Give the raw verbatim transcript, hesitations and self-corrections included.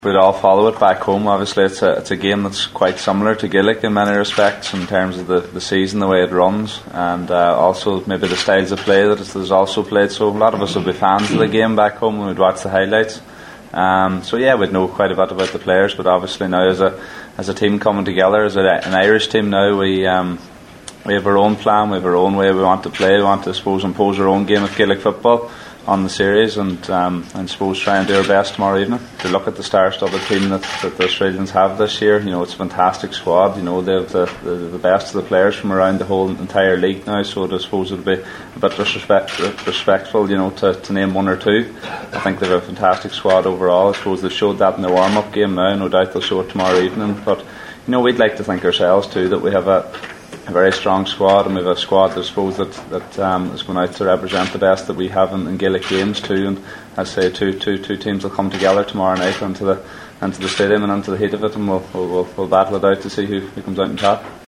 We'd all follow it back home. Obviously, it's a it's a game that's quite similar to Gaelic in many respects in terms of the, the season, the way it runs, and uh, also maybe the styles of play that it is also played. So a lot of us will be fans of the game back home when we'd watch the highlights. Um, so yeah, we'd know quite a bit about the players, but obviously now as a as a team coming together, as a, an Irish team now, we um, we have our own plan, we have our own way we want to play. We want to, I suppose, impose our own game of Gaelic football on the series, and um, and suppose try and do our best tomorrow evening. To look at the star-studded team that, that the Australians have this year, you know, it's a fantastic squad. You know, they have the, the, the best of the players from around the whole entire league now. So I suppose it would be a bit disrespect, respectful, you know, to, to name one or two. I think they have a fantastic squad overall. I suppose they've showed that in the warm-up game now. No doubt they'll show it tomorrow evening. But you know, we'd like to think ourselves too that we have a a very strong squad, and we have a squad I suppose that, that um, is going out to represent the best that we have in, in Gaelic games too. And I say two, two, two teams will come together tomorrow night into the into the stadium and into the heat of it, and we'll, we'll, we'll battle it out to see who, who comes out on top.